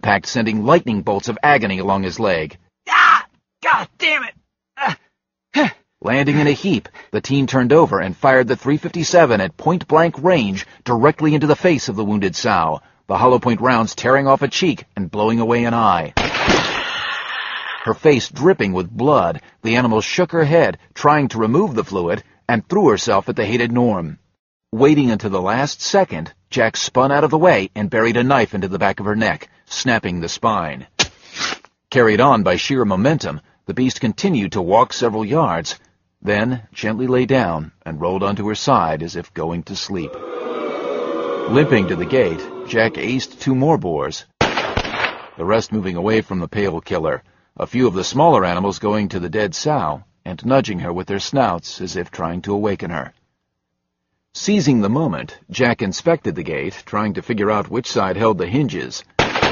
impact sending lightning bolts of agony along his leg. Ah! God damn it! Landing in a heap, the teen turned over and fired the .357 at point-blank range directly into the face of the wounded sow, the hollow-point rounds tearing off a cheek and blowing away an eye. Her face dripping with blood, the animal shook her head, trying to remove the fluid, and threw herself at the hated Norm. Waiting until the last second, Jack spun out of the way and buried a knife into the back of her neck, snapping the spine. Carried on by sheer momentum, the beast continued to walk several yards, then gently lay down and rolled onto her side as if going to sleep. Limping to the gate, Jack aced 2 more boars, the rest moving away from the pale killer, a few of the smaller animals going to the dead sow and nudging her with their snouts as if trying to awaken her. Seizing the moment, Jack inspected the gate, trying to figure out which side held the hinges.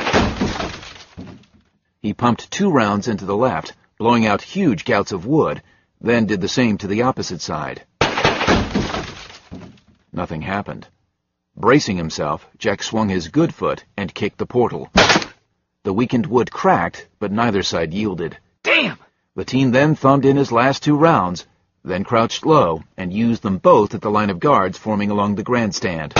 He pumped 2 rounds into the left, blowing out huge gouts of wood, then did the same to the opposite side. Nothing happened. Bracing himself, Jack swung his good foot and kicked the portal. The weakened wood cracked, but neither side yielded. Damn! The teen then thumbed in his last 2 rounds, then crouched low and used them both at the line of guards forming along the grandstand.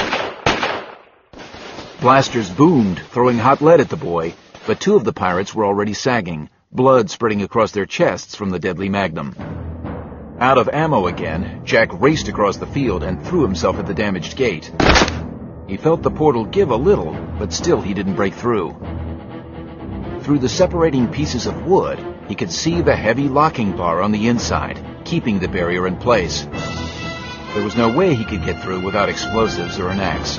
Blasters boomed, throwing hot lead at the boy, but 2 of the pirates were already sagging, blood spreading across their chests from the deadly magnum. Out of ammo again, Jack raced across the field and threw himself at the damaged gate. He felt the portal give a little, but still he didn't break through. Through the separating pieces of wood, he could see the heavy locking bar on the inside, keeping the barrier in place. There was no way he could get through without explosives or an axe.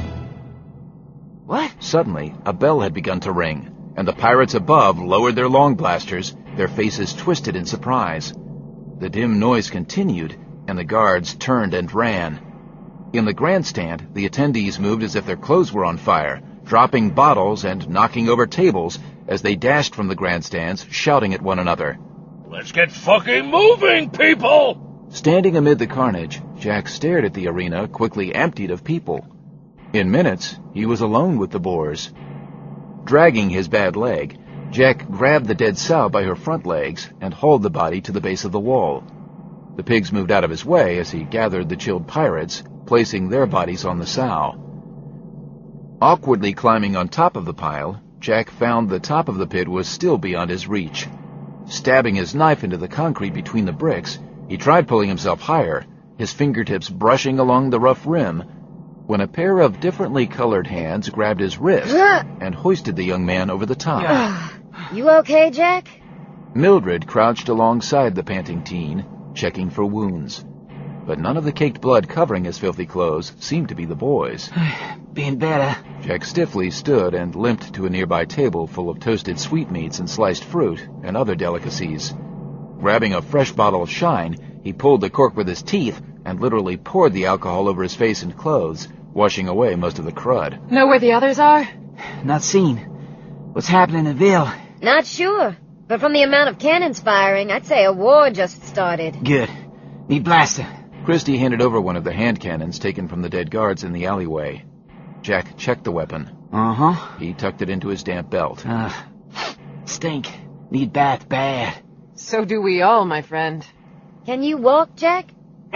What? Suddenly, a bell had begun to ring, and the pirates above lowered their long blasters, their faces twisted in surprise. The dim noise continued, and the guards turned and ran. In the grandstand, the attendees moved as if their clothes were on fire, dropping bottles and knocking over tables as they dashed from the grandstands, shouting at one another. Let's get fucking moving, people! Standing amid the carnage, Jack stared at the arena quickly emptied of people. In minutes, he was alone with the boars. Dragging his bad leg, Jack grabbed the dead sow by her front legs and hauled the body to the base of the wall. The pigs moved out of his way as he gathered the chilled pirates, placing their bodies on the sow. Awkwardly climbing on top of the pile, Jack found the top of the pit was still beyond his reach. Stabbing his knife into the concrete between the bricks, he tried pulling himself higher, his fingertips brushing along the rough rim, when a pair of differently colored hands grabbed his wrist and hoisted the young man over the top. You okay, Jack? Mildred crouched alongside the panting teen, checking for wounds. But none of the caked blood covering his filthy clothes seemed to be the boy's. Been better. Jack stiffly stood and limped to a nearby table full of toasted sweetmeats and sliced fruit and other delicacies. Grabbing a fresh bottle of Shine, he pulled the cork with his teeth and literally poured the alcohol over his face and clothes, washing away most of the crud. Know where the others are? Not seen. What's happening in Ville? Not sure. But from the amount of cannons firing, I'd say a war just started. Good. Need blaster. Christie handed over one of the hand cannons taken from the dead guards in the alleyway. Jack checked the weapon. Uh-huh. He tucked it into his damp belt. Stink. Need bath bad. So do we all, my friend. Can you walk, Jack?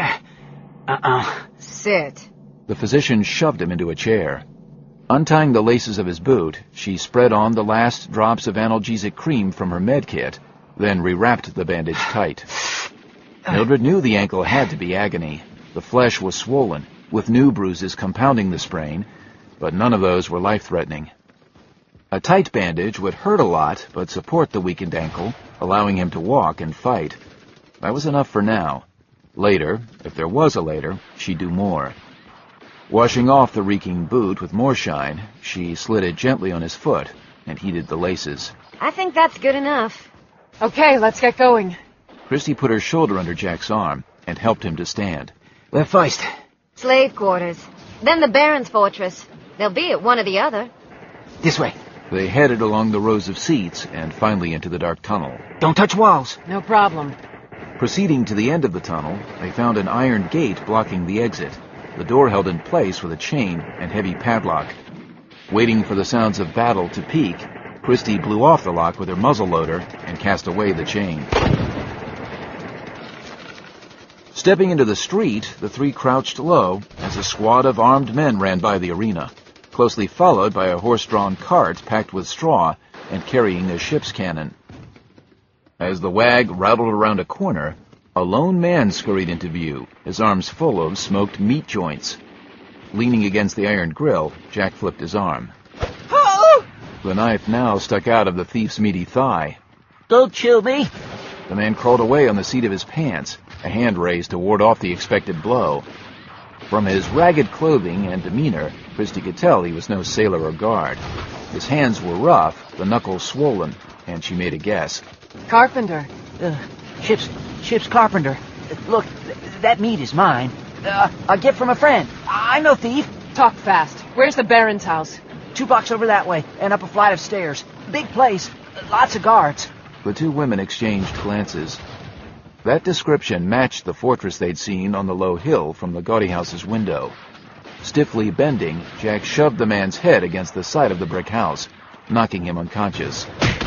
Sit. The physician shoved him into a chair. Untying the laces of his boot, she spread on the last drops of analgesic cream from her med kit, then rewrapped the bandage tight. Mildred knew the ankle had to be agony. The flesh was swollen, with new bruises compounding the sprain, but none of those were life-threatening. A tight bandage would hurt a lot, but support the weakened ankle, allowing him to walk and fight. That was enough for now. Later, if there was a later, she'd do more. Washing off the reeking boot with more Shine, she slid it gently on his foot and heated the laces. I think that's good enough. Okay, let's get going. Christie put her shoulder under Jack's arm and helped him to stand. Where first? Slave quarters. Then the Baron's fortress. They'll be at one or the other. This way. They headed along the rows of seats and finally into the dark tunnel. Don't touch walls. No problem. Proceeding to the end of the tunnel, they found an iron gate blocking the exit, the door held in place with a chain and heavy padlock. Waiting for the sounds of battle to peak, Christie blew off the lock with her muzzleloader and cast away the chain. Stepping into the street, the three crouched low as a squad of armed men ran by the arena, closely followed by a horse-drawn cart packed with straw and carrying a ship's cannon. As the wag rattled around a corner, a lone man scurried into view, his arms full of smoked meat joints. Leaning against the iron grill, Jack flipped his arm. Oh! The knife now stuck out of the thief's meaty thigh. Don't kill me. The man crawled away on the seat of his pants, a hand raised to ward off the expected blow. From his ragged clothing and demeanor, Christie could tell he was no sailor or guard. His hands were rough, the knuckles swollen, and she made a guess. Carpenter. Ship's carpenter. Look, that meat is mine. A gift from a friend. I'm no thief. Talk fast. Where's the Baron's house? 2 blocks over that way, and up a flight of stairs. Big place. Lots of guards. The two women exchanged glances. That description matched the fortress they'd seen on the low hill from the gaudy house's window. Stiffly bending, Jack shoved the man's head against the side of the brick house, knocking him unconscious.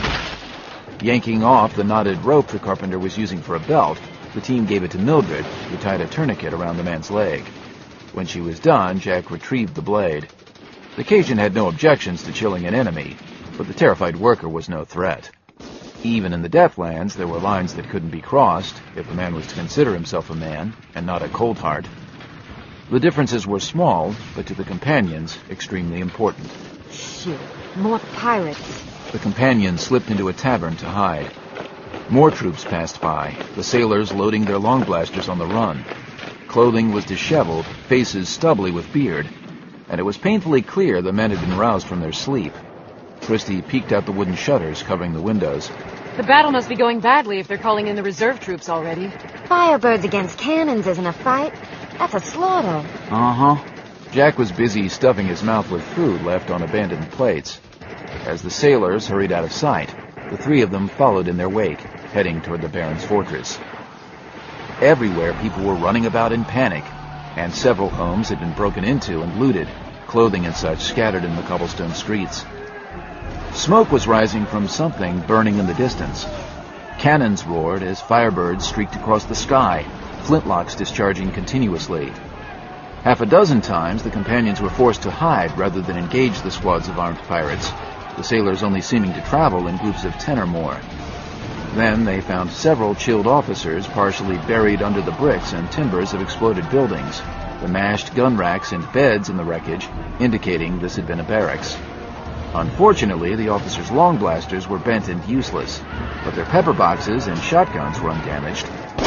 Yanking off the knotted rope the carpenter was using for a belt, the team gave it to Mildred, who tied a tourniquet around the man's leg. When she was done, Jack retrieved the blade. The Cajun had no objections to killing an enemy, but the terrified worker was no threat. Even in the Deathlands, there were lines that couldn't be crossed if a man was to consider himself a man and not a cold heart. The differences were small, but to the companions, extremely important. Shit, more pirates. The companions slipped into a tavern to hide. More troops passed by, the sailors loading their long blasters on the run. Clothing was disheveled, faces stubbly with beard, and it was painfully clear the men had been roused from their sleep. Christie peeked out the wooden shutters covering the windows. The battle must be going badly if they're calling in the reserve troops already. Firebirds against cannons isn't a fight. That's a slaughter. Uh-huh. Jack was busy stuffing his mouth with food left on abandoned plates. As the sailors hurried out of sight, the three of them followed in their wake, heading toward the Baron's fortress. Everywhere people were running about in panic, and several homes had been broken into and looted, clothing and such scattered in the cobblestone streets. Smoke was rising from something burning in the distance. Cannons roared as firebirds streaked across the sky, flintlocks discharging continuously. Half a dozen times, the companions were forced to hide rather than engage the squads of armed pirates, the sailors only seeming to travel in groups of 10 or more. Then they found several chilled officers partially buried under the bricks and timbers of exploded buildings, the mashed gun racks and beds in the wreckage indicating this had been a barracks. Unfortunately, the officers' long blasters were bent and useless, but their pepper boxes and shotguns were undamaged.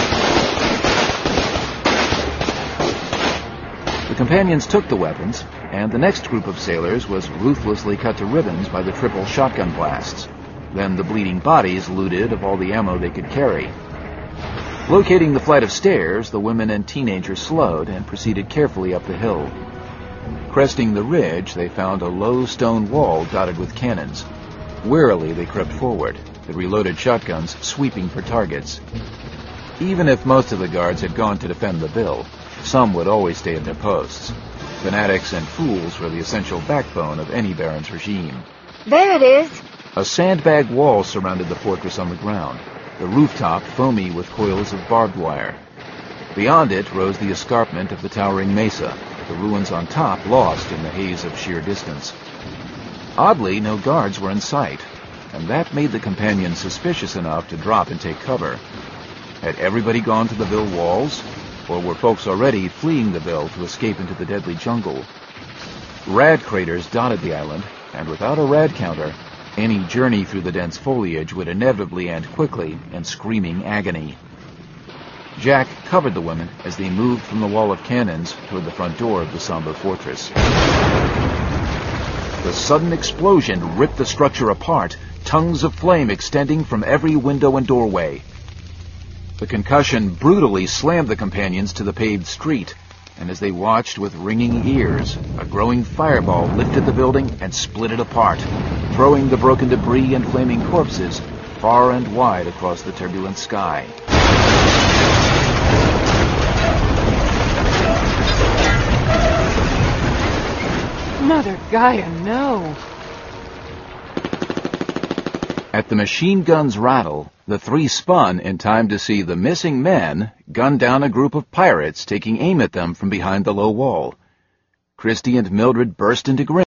The companions took the weapons, and the next group of sailors was ruthlessly cut to ribbons by the triple shotgun blasts. Then the bleeding bodies looted of all the ammo they could carry. Locating the flight of stairs, the women and teenagers slowed and proceeded carefully up the hill. Cresting the ridge, they found a low stone wall dotted with cannons. Warily, they crept forward, the reloaded shotguns sweeping for targets. Even if most of the guards had gone to defend the bill, some would always stay at their posts. Fanatics and fools were the essential backbone of any Baron's regime. There it is. A sandbag wall surrounded the fortress on the ground, the rooftop foamy with coils of barbed wire. Beyond it rose the escarpment of the towering mesa, the ruins on top lost in the haze of sheer distance. Oddly, no guards were in sight, and that made the companions suspicious enough to drop and take cover. Had everybody gone to the Ville walls, or were folks already fleeing the Ville to escape into the deadly jungle? Rad craters dotted the island, and without a rad counter, any journey through the dense foliage would inevitably end quickly in screaming agony. Jack covered the women as they moved from the wall of cannons toward the front door of the somber fortress. The sudden explosion ripped the structure apart, tongues of flame extending from every window and doorway. The concussion brutally slammed the companions to the paved street, and as they watched with ringing ears, a growing fireball lifted the building and split it apart, throwing the broken debris and flaming corpses far and wide across the turbulent sky. Mother Gaia, no. At the machine gun's rattle, the three spun in time to see the missing men gun down a group of pirates taking aim at them from behind the low wall. Christy and Mildred burst into grin.